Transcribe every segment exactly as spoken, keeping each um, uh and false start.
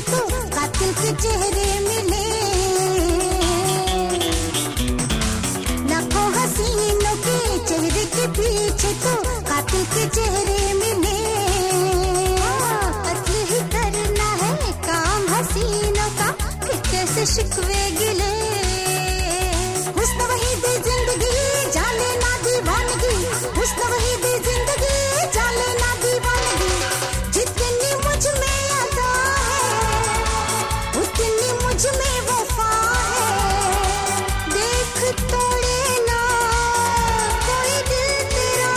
तो कातिल के चेहरे मिले, लाखों हसीनों के चेहरे के पीछे तो कातिल के चेहरे मिले। कत्ल ही करना है काम हसीनों का, फिर कैसे शिकवे गिले। हुस्न वही दे जिंदगी जाले ना दीवानगी, हुस्न वही दे जिंदगी जाले ना दीवानगी। जितनी मुझ में अदा है उतनी मुझ में वफा है, देख तोड़े ना कोई दिल तेरा।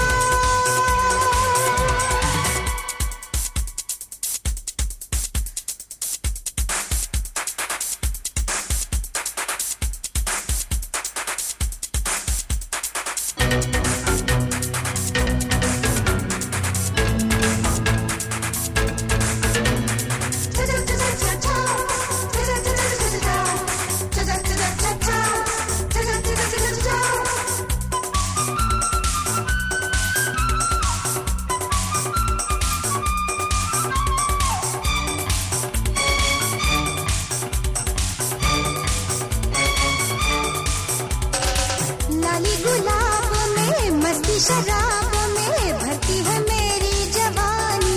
लाली गुलाब में मस्ती शराब में भरती है मेरी जवानी,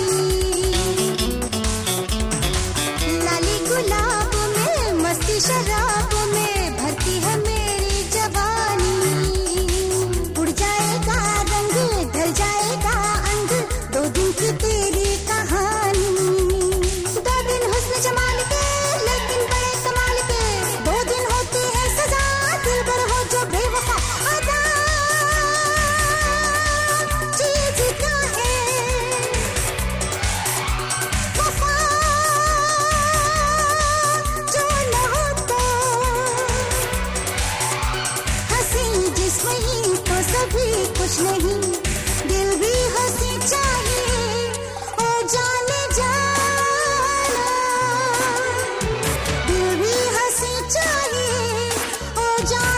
लाली गुलाब में मस्ती शराब में भरती है मेरी जवानी। उड़ जाएगा रंग ढल जाएगा अंग, दो दिन की तेरी कहानी। दो दिन हुस्न जमाल के लेकिन बड़े कमाल के, दो दिन होती है सजा दिल भर हो जो बेवफा। चीज क्या है वफा, जो न हो तो हंसी जिस्म ही तो सभी कुछ नहीं, दिल भी हंसी चाहिए ओ जाने जाना, दिल भी हंसी चाहिए ओ जाने